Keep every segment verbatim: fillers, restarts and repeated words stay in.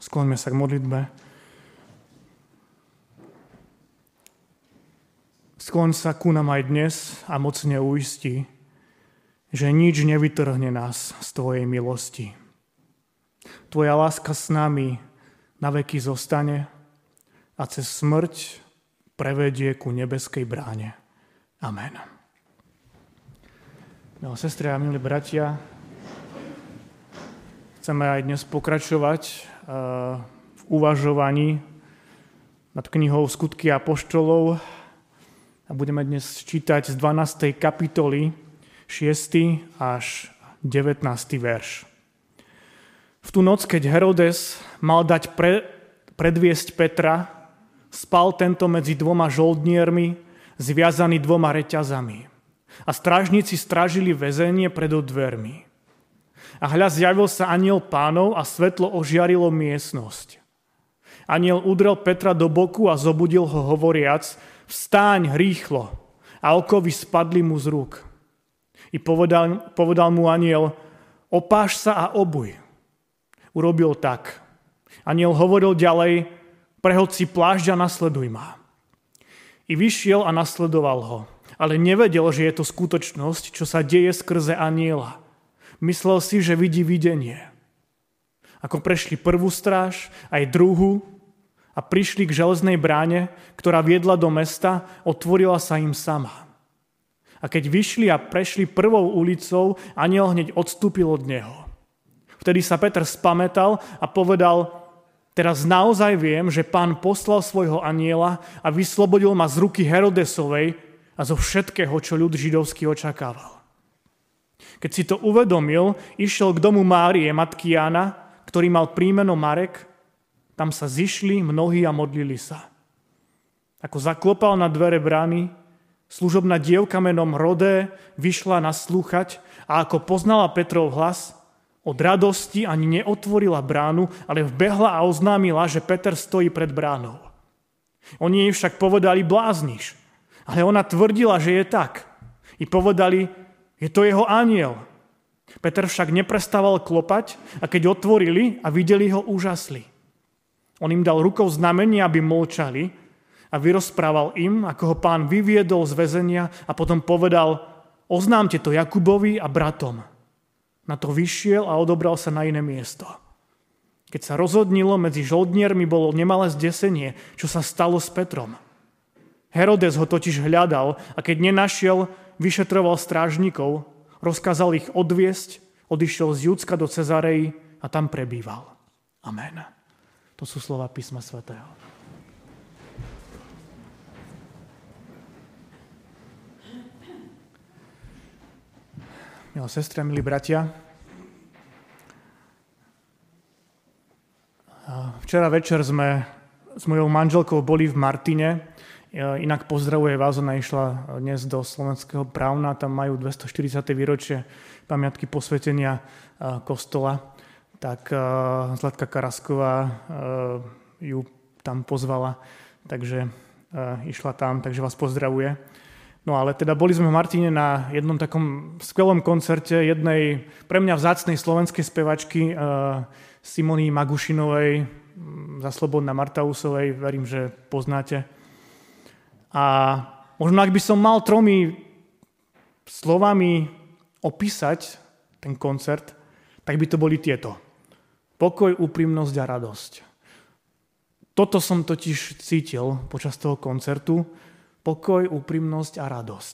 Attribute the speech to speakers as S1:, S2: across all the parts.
S1: Skloňme sa k modlitbe. Skloň sa ku nám aj dnes a mocne uistí, že nič nevytrhne nás z Tvojej milosti. Tvoja láska s nami na veky zostane a cez smrť prevedie ku nebeskej bráne. Amen. Milé sestry a milí bratia, chceme aj dnes pokračovať v uvažovaní nad knihou Skutky apoštolov a budeme dnes čítať z dvanástej kapitoly šiesty až devätnásty verš. V tú noc, keď Herodes mal dať pre, predviesť Petra, spal tento medzi dvoma žoldniermi, zviazaný dvoma reťazami. A strážnici strážili väzenie pred dvermi. A hľa zjavil sa anjel Pánov a svetlo ožiarilo miestnosť. Anjel udrel Petra do boku a zobudil ho hovoriac: Vstáň rýchlo! A okovy spadli mu z rúk. I povedal, povedal mu anjel: Opáš sa a obuj. Urobil tak. Anjel hovoril ďalej: Prehoď si plášť a nasleduj ma. I vyšiel a nasledoval ho. Ale nevedel, že je to skutočnosť, čo sa deje skrze anjela. Myslel si, že vidí videnie. Ako prešli prvú stráž, aj druhú, a prišli k železnej bráne, ktorá viedla do mesta, otvorila sa im sama. A keď vyšli a prešli prvou ulicou, anjel hneď odstúpil od neho. Vtedy sa Peter spamätal a povedal: Teraz naozaj viem, že Pán poslal svojho anjela a vyslobodil ma z ruky Herodesovej a zo všetkého, čo ľud židovský očakával. Keď si to uvedomil, išiel k domu Márie, matky Jána, ktorý mal príjmeno Marek. Tam sa zišli mnohí a modlili sa. Ako zaklopal na dvere brány, služobná dievka menom Rodé vyšla naslúchať a ako poznala Petrov hlas, od radosti ani neotvorila bránu, ale vbehla a oznámila, že Peter stojí pred bránou. Oni jej však povedali: Blázniš. Ale ona tvrdila, že je tak. I povedali: Je to jeho anjel. Peter však neprestával klopať a keď otvorili a videli ho, úžasli. On im dal rukou znamenie, aby molčali, a vyrozprával im, ako ho Pán vyviedol z väzenia, a potom povedal: Oznámte to Jakubovi a bratom. Na to vyšiel a odobral sa na iné miesto. Keď sa rozhodnilo, medzi žoldniermi bolo nemalé zdesenie, čo sa stalo s Petrom. Herodes ho totiž hľadal a keď nenašiel, vyšetroval strážnikov, rozkázal ich odviesť, odišiel z Judska do Cezareji a tam prebýval. Amen. To sú slova písma svätého. Milé sestry a milí bratia, včera večer sme s mojou manželkou boli v Martine. Inak pozdravuje vás, ona išla dnes do Slovenského Právna, tam majú dvestoštyridsiate výročie pamiatky posvetenia kostola. Tak Zlatka Karasková ju tam pozvala, takže išla tam, takže vás pozdravuje. No ale teda boli sme v Martine na jednom takom skvelom koncerte jednej pre mňa vzácnej slovenskej spevačky Simony Magušinovej, za Slobodná Martausovej, verím, že poznáte. A možno ak by som mal tromi slovami opísať ten koncert, tak by to boli tieto. Pokoj, úprimnosť a radosť. Toto som totiž cítil počas toho koncertu. Pokoj, úprimnosť a radosť.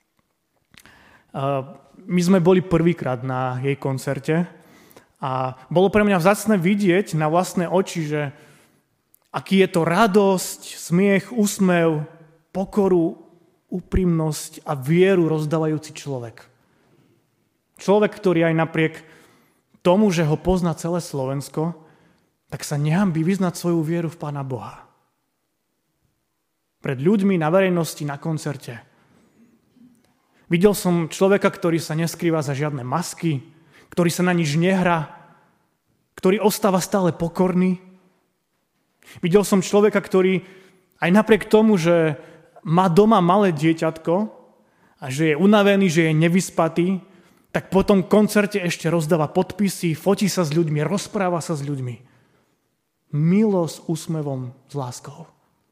S1: My sme boli prvýkrát na jej koncerte a bolo pre mňa vzácne vidieť na vlastné oči, že aký je to radosť, smiech, úsmev, pokoru, úprimnosť a vieru rozdávajúci človek. Človek, ktorý aj napriek tomu, že ho pozná celé Slovensko, tak sa nehanbí vyznať svoju vieru v Pána Boha. Pred ľuďmi na verejnosti na koncerte. Videl som človeka, ktorý sa neskrýva za žiadne masky, ktorý sa na nič nehrá, ktorý ostáva stále pokorný. Videl som človeka, ktorý aj napriek tomu, že má doma malé dieťatko a že je unavený, že je nevyspatý, tak po tom koncerte ešte rozdáva podpisy, fotí sa s ľuďmi, rozpráva sa s ľuďmi. Milo s úsmevom, s láskou.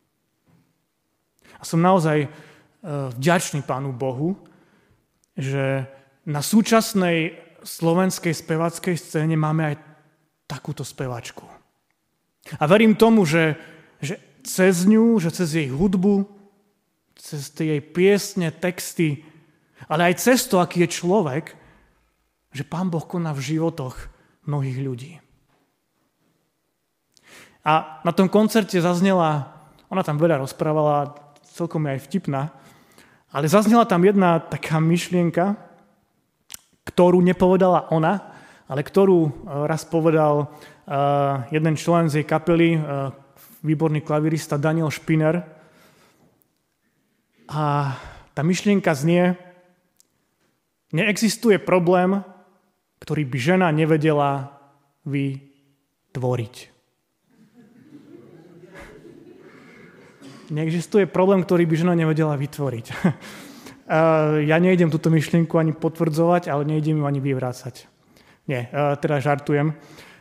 S1: A som naozaj vďačný Pánu Bohu, že na súčasnej slovenskej spevackej scéne máme aj takúto spevačku. A verím tomu, že, že cez ňu, že cez jej hudbu, cez tie jej piesne, texty, ale aj cez to, aký je človek, že Pán Boh koná v životoch mnohých ľudí. A na tom koncerte zaznela, ona tam veľa rozprávala, celkom je aj vtipná, ale zaznela tam jedna taká myšlienka, ktorú nepovedala ona, ale ktorú raz povedal uh, jeden člen z jej kapely, uh, výborný klavirista Daniel Špiner. A tá myšlienka znie: neexistuje problém, ktorý by žena nevedela vytvoriť. Neexistuje problém, ktorý by žena nevedela vytvoriť. Ja nejdem túto myšlienku ani potvrdzovať, ale nejdem ju ani vyvrácať. Nie, teda žartujem.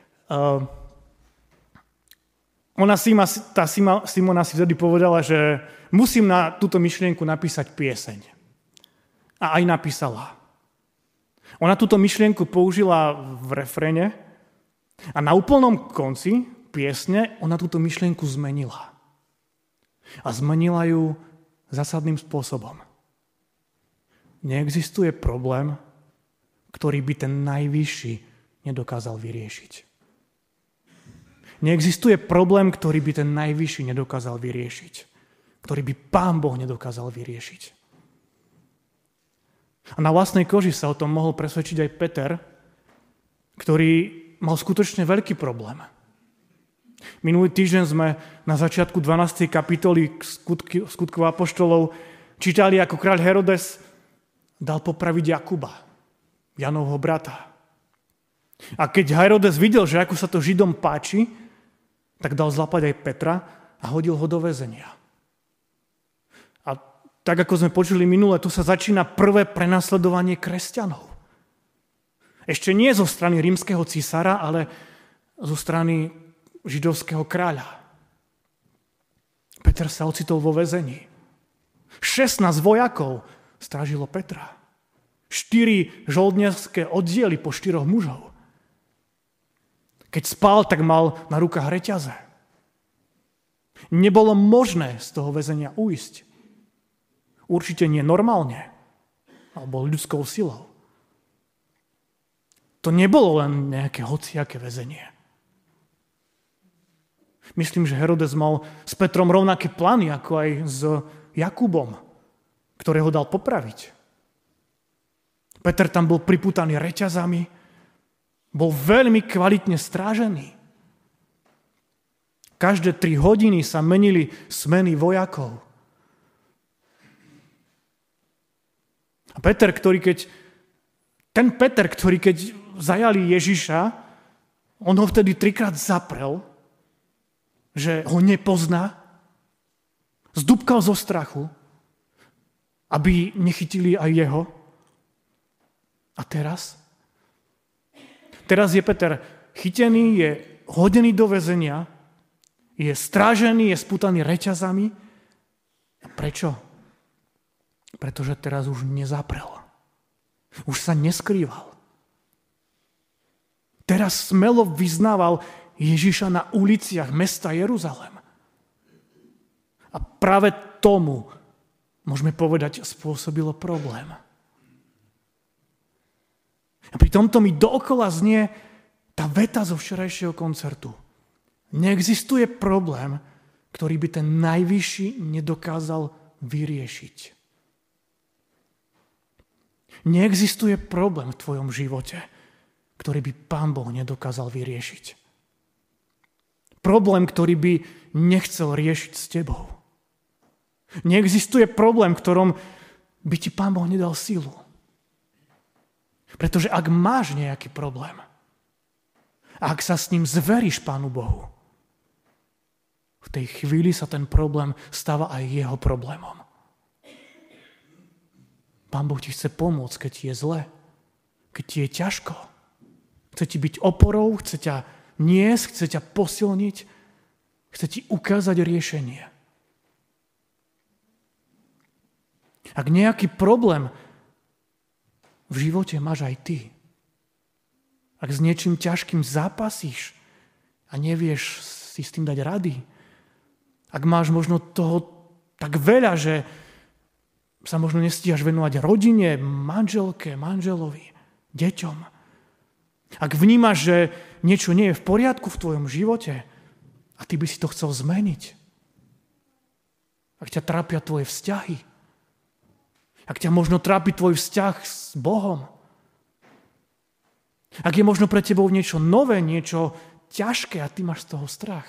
S1: Ona Sima, tá Sima, Simona si vtedy povedala, že musím na túto myšlienku napísať pieseň. A aj napísala. Ona túto myšlienku použila v refréne a na úplnom konci piesne ona túto myšlienku zmenila. A zmenila ju zásadným spôsobom. Neexistuje problém, ktorý by ten najvyšší nedokázal vyriešiť. Neexistuje problém, ktorý by ten najvyšší nedokázal vyriešiť. Ktorý by Pán Boh nedokázal vyriešiť. A na vlastnej koži sa o tom mohol presvedčiť aj Peter, ktorý mal skutočne veľký problém. Minulý týždeň sme na začiatku dvanástej kapitoly skutky, skutkov apoštolov čítali, ako kráľ Herodes dal popraviť Jakuba, Janovho brata. A keď Herodes videl, že ako sa to Židom páči, tak dal zlapať aj Petra a hodil ho do väzenia. A tak, ako sme počuli minule, tu sa začína prvé prenasledovanie kresťanov. Ešte nie zo strany rímskeho cisára, ale zo strany židovského kráľa. Peter sa ocitol vo väzení. šestnásť vojakov strážilo Petra. Štyri žoldnierské oddiely po štyroch mužov. Keď spal, tak mal na rukách reťaze. Nebolo možné z toho väzenia ujsť. Určite nie normálne, alebo ľudskou silou. To nebolo len nejaké hociaké väzenie. Myslím, že Herodes mal s Petrom rovnaké plány, ako aj s Jakubom, ktorého dal popraviť. Peter tam bol pripútaný reťazami, bol veľmi kvalitne strážený. Každé tri hodiny sa menili smeny vojakov. A Peter, ktorý keď, ten Peter, ktorý keď zajali Ježiša, on ho vtedy trikrát zaprel, že ho nepozná, zdúbkal zo strachu, aby nechytili aj jeho. A teraz? Teraz je Peter chytený, je hodený do väzenia, je strážený, je spútaný reťazami. A prečo? Pretože teraz už nezaprel. Už sa neskrýval. Teraz smelo vyznával Ježiša na uliciach mesta Jeruzalém. A práve tomu, môžeme povedať, spôsobilo problém. A pri tomto mi dookola znie tá veta zo včerajšieho koncertu. Neexistuje problém, ktorý by ten najvyšší nedokázal vyriešiť. Neexistuje problém v tvojom živote, ktorý by Pán Boh nedokázal vyriešiť. Problém, ktorý by nechcel riešiť s tebou. Neexistuje problém, ktorom by ti Pán Boh nedal silu. Pretože ak máš nejaký problém, a ak sa s ním zveríš Pánu Bohu, v tej chvíli sa ten problém stáva aj jeho problémom. Pán Boh ti chce pomôcť, keď ti je zle, keď ti je ťažko. Chce ti byť oporou, chce ťa niesť, chce ťa posilniť Chce ti ukázať riešenie. Ak nejaký problém v živote máš aj ty, ak s niečím ťažkým zápasíš a nevieš si s tým dať rady, ak máš možno toho tak veľa, že sa možno nestíhaš venovať rodine, manželke, manželovi, deťom. Ak vnímaš, že niečo nie je v poriadku v tvojom živote a ty by si to chcel zmeniť. Ak ťa trápia tvoje vzťahy. Ak ťa možno trápi tvoj vzťah s Bohom. Ak je možno pre tebou niečo nové, niečo ťažké a ty máš z toho strach.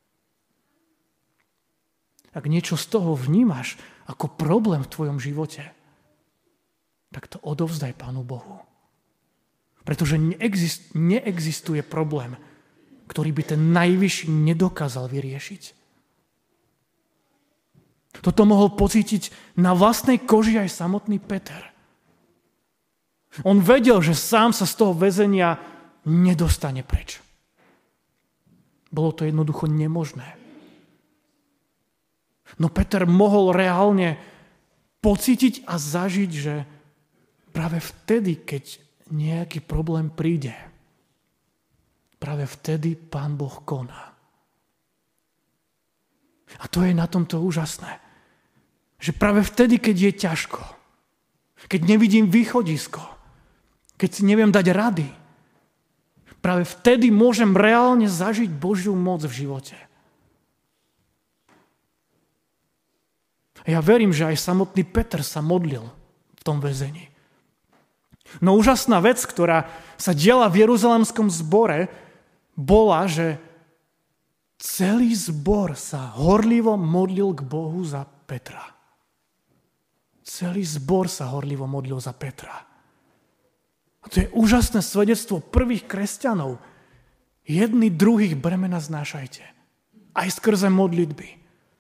S1: Ak niečo z toho vnímaš ako problém v tvojom živote, tak to odovzdaj Pánu Bohu. Pretože neexist, neexistuje problém, ktorý by ten najvyšší nedokázal vyriešiť. Toto mohol pocítiť na vlastnej koži aj samotný Peter. On vedel, že sám sa z toho väzenia nedostane preč. Bolo to jednoducho nemožné. No Peter mohol reálne pocítiť a zažiť, že práve vtedy, keď nejaký problém príde, práve vtedy Pán Boh koná. A to je na tomto úžasné. Že práve vtedy, keď je ťažko, keď nevidím východisko, keď si neviem dať rady, práve vtedy môžem reálne zažiť Božiu moc v živote. Ja verím, že aj samotný Peter sa modlil v tom väzení. No úžasná vec, ktorá sa diala v Jeruzalemskom zbore, bola, že celý zbor sa horlivo modlil k Bohu za Petra. Celý zbor sa horlivo modlil za Petra. A to je úžasné svedectvo prvých kresťanov. Jedni druhých bremena znášajte. Aj skrze modlitby.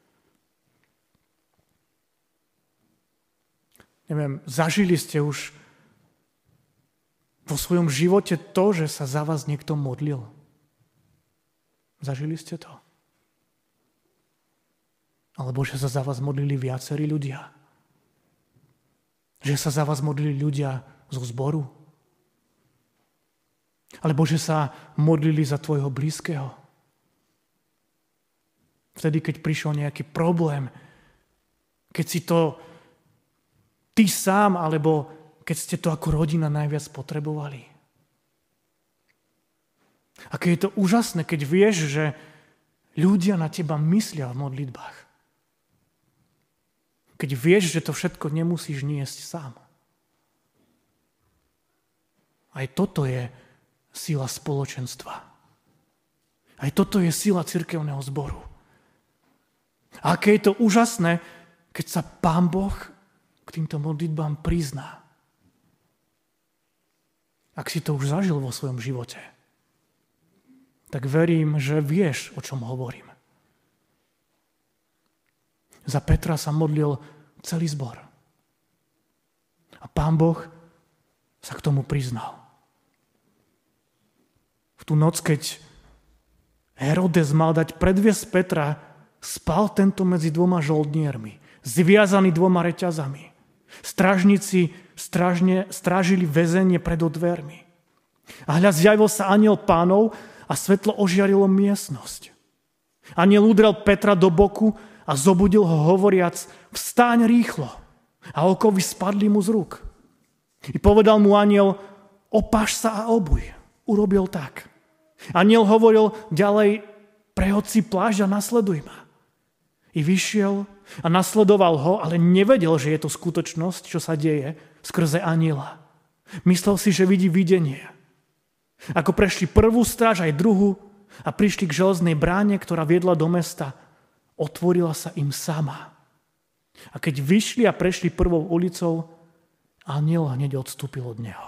S1: Neviem, zažili ste už vo svojom živote to, že sa za vás niekto modlil? Zažili ste to? Alebo že sa za vás modlili viacerí ľudia? Že sa za vás modlili ľudia zo zboru? Alebo že sa modlili za tvojho blízkeho? Vtedy, keď prišiel nejaký problém, keď si to ty sám, alebo keď ste to ako rodina najviac potrebovali. Aké je to úžasné, keď vieš, že ľudia na teba myslia v modlitbách. Keď vieš, že to všetko nemusíš niesť sám. Aj toto je sila spoločenstva. Aj toto je sila cirkevného zboru. A aké je to úžasné, keď sa Pán Boh k týmto modlitbám prizná. Ak si to už zažil vo svojom živote, tak verím, že vieš, o čom hovorím. Za Petra sa modlil celý zbor. A Pán Boh sa k tomu priznal. V tú noc, keď Herodes mal dať predviesť Petra, spal tento medzi dvoma žoldniermi, zviazaný dvoma reťazami. Strážnici strážne, strážili väzenie pred dvermi. A hľa zjavil sa anjel Pánov a svetlo ožiarilo miestnosť. Anjel udrel Petra do boku a zobudil ho hovoriac: vstáň rýchlo. A okovy spadli mu z rúk. I povedal mu anjel: opáš sa a obuj. Urobil tak. Anjel hovoril ďalej: prehoď si plášť a nasleduj ma. I vyšiel a nasledoval ho, ale nevedel, že je to skutočnosť, čo sa deje skrze anjela. Myslel si, že vidí videnie. Ako prešli prvú stráž aj druhú a prišli k železnej bráne, ktorá viedla do mesta, otvorila sa im sama. A keď vyšli a prešli prvou ulicou, anjel hneď odstúpil od neho.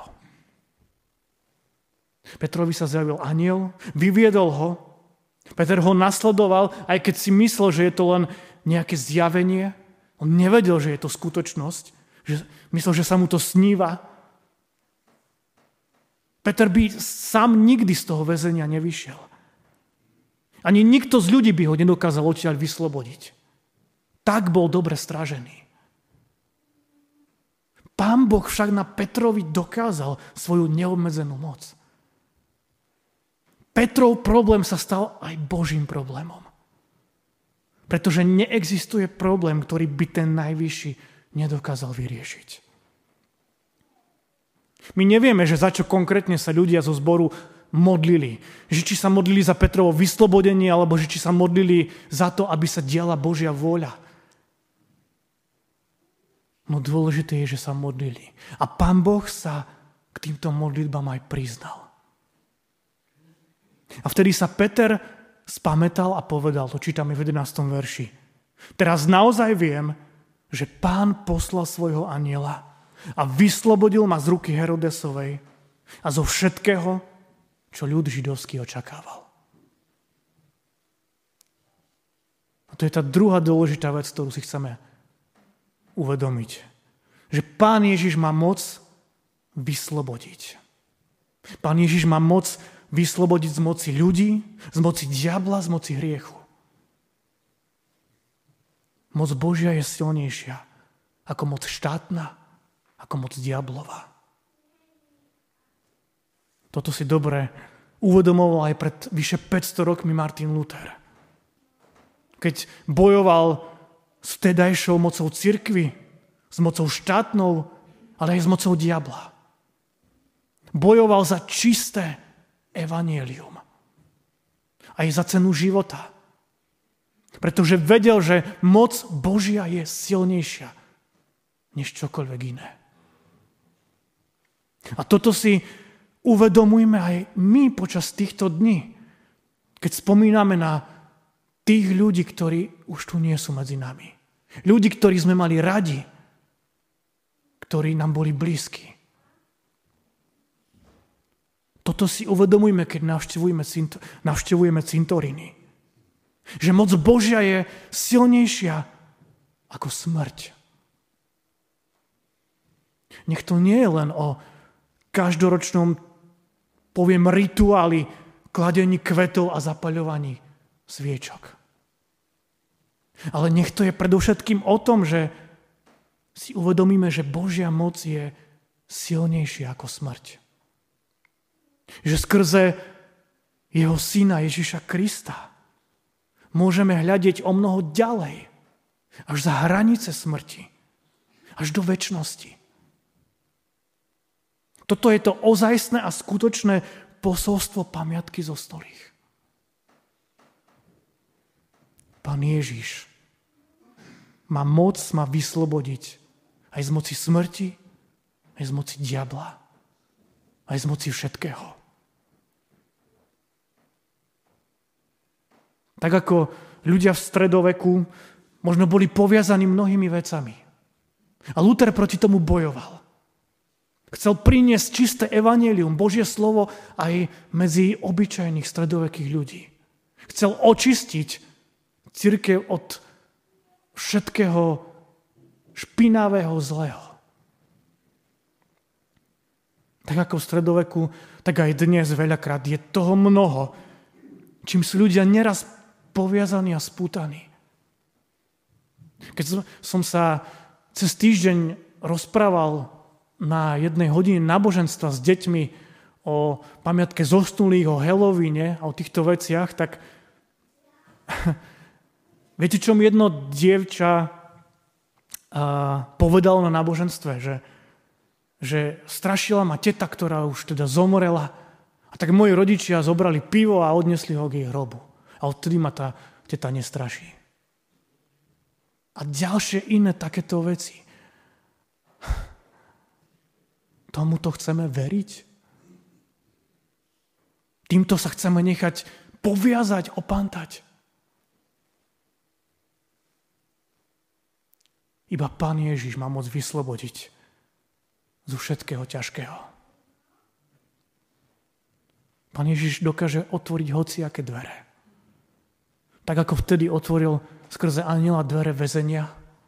S1: Petrovi sa zjavil anjel, vyviedol ho. Peter ho nasledoval, aj keď si myslel, že je to len nejaké zjavenie. On nevedel, že je to skutočnosť. Že myslel, že sa mu to sníva. Peter by sám nikdy z toho väzenia nevyšiel. Ani nikto z ľudí by ho nedokázal odtiaľ vyslobodiť. Tak bol dobre strážený. Pán Boh však na Petrovi dokázal svoju neobmedzenú moc. Petrov problém sa stal aj Božím problémom. Pretože neexistuje problém, ktorý by ten najvyšší nedokázal vyriešiť. My nevieme, že za čo konkrétne sa ľudia zo zboru modlili. Že či sa modlili za Petrovo vyslobodenie, alebo že či sa modlili za to, aby sa diala Božia vôľa. No dôležité je, že sa modlili. A Pán Boh sa k týmto modlitbám aj priznal. A vtedy sa Peter spamätal a povedal, to čítame v jedenástom verši. Teraz naozaj viem, že Pán poslal svojho anjela a vyslobodil ma z ruky Herodesovej a zo všetkého, čo ľud židovský očakával. A to je tá druhá dôležitá vec, ktorú si chceme uvedomiť. Že Pán Ježiš má moc vyslobodiť. Pán Ježiš má moc vyslobodiť z moci ľudí, z moci diabla, z moci hriechu. Moc Božia je silnejšia ako moc štátna, ako moc diablova. Toto si dobre uvedomoval aj pred vyše päťsto rokmi Martin Luther. Keď bojoval s vtedajšou mocou cirkvi, s mocou štátnou, ale aj s mocou diabla. Bojoval za čisté evanjelium. Aj za cenu života. Pretože vedel, že moc Božia je silnejšia než čokoľvek iné. A toto si uvedomujme aj my počas týchto dní, keď spomíname na tých ľudí, ktorí už tu nie sú medzi nami. Ľudí, ktorí sme mali radi, ktorí nám boli blízki. Toto si uvedomujme, keď navštevujeme, navštevujeme cintoriny. Že moc Božia je silnejšia ako smrť. Nech to nie je len o každoročnom, poviem, rituáli kladení kvetov a zapaľovaní sviečok. Ale nech to je predovšetkým o tom, že si uvedomíme, že Božia moc je silnejšia ako smrť. Že skrze jeho syna Ježiša Krista môžeme hľadiť o mnoho ďalej, až za hranice smrti, až do večnosti. Toto je to ozajstné a skutočné posolstvo pamiatky zo stolých. Pán Ježiš má moc ma vyslobodiť aj z moci smrti, aj z moci diabla, aj z moci všetkého. Tak ako ľudia v stredoveku možno boli poviazaní mnohými vecami. A Luther proti tomu bojoval. Chcel priniesť čisté evanjelium, Božie slovo aj medzi obyčajných stredovekých ľudí. Chcel očistiť cirkev od všetkého špinavého zlého. Tak ako v stredoveku, tak aj dnes veľakrát je toho mnoho, čím sú ľudia neraz poviazaní a spútaní. Keď som sa cez týždeň rozprával na jednej hodine náboženstva s deťmi o pamiatke zosnulých, o Halloweene a o týchto veciach, tak viete, čo mi jedno dievča povedalo na náboženstve, že, že strašila ma teta, ktorá už teda zomrela, a tak moji rodičia zobrali pivo a odnesli ho k jej hrobu. A odtedy ma tá teta nestraší. A ďalšie iné takéto veci. Tomuto chceme veriť? Týmto sa chceme nechať poviazať, opantať? Iba Pán Ježiš má moc vyslobodiť zo všetkého ťažkého. Pán Ježiš dokáže otvoriť hociaké dvere. Tak ako vtedy otvoril skrze anjela dvere väzenia,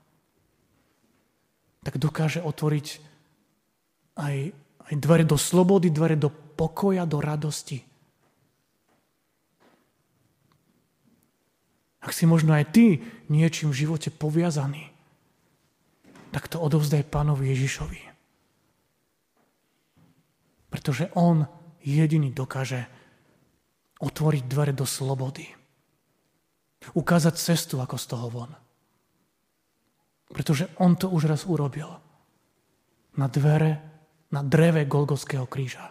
S1: tak dokáže otvoriť aj, aj dvere do slobody, dvere do pokoja, do radosti. Ak si možno aj ty niečím v živote poviazaný, tak to odovzdaj Pánovi Ježišovi. Pretože on jediný dokáže otvoriť dvere do slobody. Ukázať cestu ako z toho von. Pretože on to už raz urobil. Na dvere, na dreve Golgotského kríža.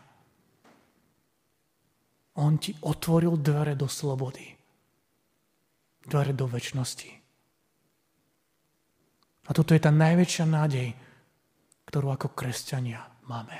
S1: On ti otvoril dvere do slobody. Dvere do večnosti. A toto je tá najväčšia nádej, ktorú ako kresťania máme.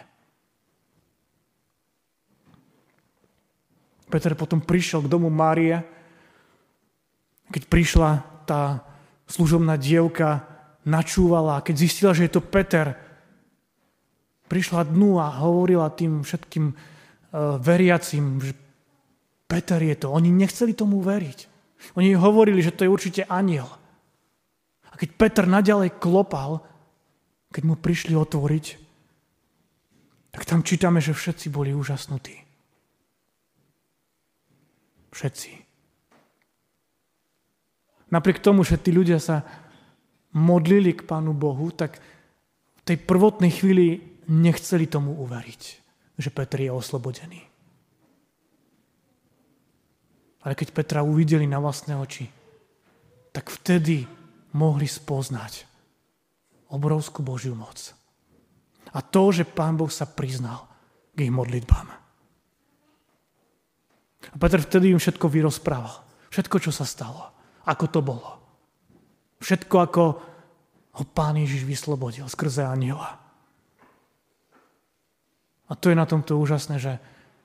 S1: Peter potom prišiel k domu Márie. Keď prišla tá služobná dievka, načúvala, a keď zistila, že je to Peter, prišla dnu a hovorila tým všetkým uh, veriacim, že Peter je to. Oni nechceli tomu veriť. Oni hovorili, že to je určite anjel. A keď Peter naďalej klopal, keď mu prišli otvoriť, tak tam čítame, že všetci boli úžasnutí. Všetci. Napriek tomu, že tí ľudia sa modlili k Pánu Bohu, tak v tej prvotnej chvíli nechceli tomu uveriť, že Peter je oslobodený. Ale keď Petra uvideli na vlastné oči, tak vtedy mohli spoznať obrovskú Božiu moc. A to, že Pán Boh sa priznal k ich modlitbám. A Peter vtedy im všetko vyrozprával. Všetko, čo sa stalo. Ako to bolo. Všetko, ako ho Pán Ježiš vyslobodil skrze anjela. A to je na tomto úžasné, že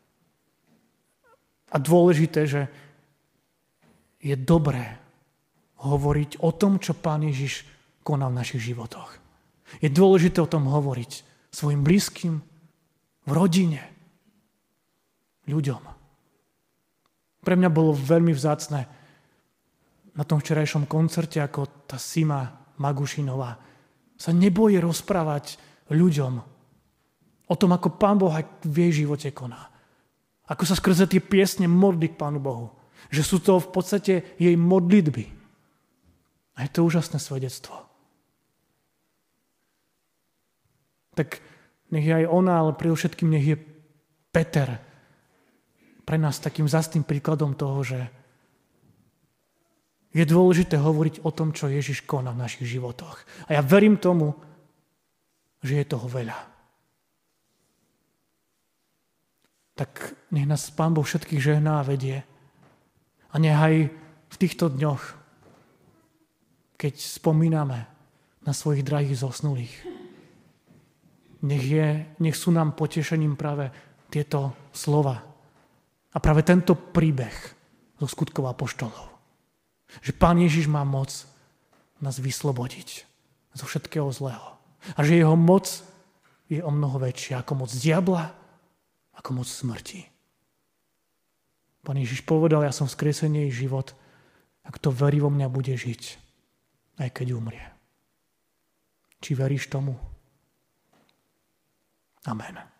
S1: a dôležité, že je dobré hovoriť o tom, čo Pán Ježiš koná v našich životoch. Je dôležité o tom hovoriť svojim blízkym, v rodine, ľuďom. Pre mňa bolo veľmi vzácne na tom včerajšom koncerte, ako tá Sima Magušinová sa nebojí rozprávať ľuďom o tom, ako Pán Boh aj v jej živote koná. Ako sa skrze tie piesne modlí k Pánu Bohu. Že sú to v podstate jej modlitby. A je to úžasné svedectvo. Tak nech je aj ona, ale predovšetkým nech je Peter pre nás takým zastým príkladom toho, že je dôležité hovoriť o tom, čo Ježiš koná v našich životoch. A ja verím tomu, že je toho veľa. Tak nech nás Pán Boh všetkých žehná a vedie. A nech aj v týchto dňoch, keď spomíname na svojich drahých zosnulých, nech, je, nech sú nám potešením práve tieto slova. A práve tento príbeh zo skutkov apoštolov. Že Pán Ježiš má moc nás vyslobodiť zo všetkého zlého. A že jeho moc je o mnoho väčšia ako moc diabla, ako moc smrti. Pán Ježiš povedal, ja som vzkriesenie i život, ak to verí vo mňa, bude žiť, aj keď umrie. Či veríš tomu? Amen.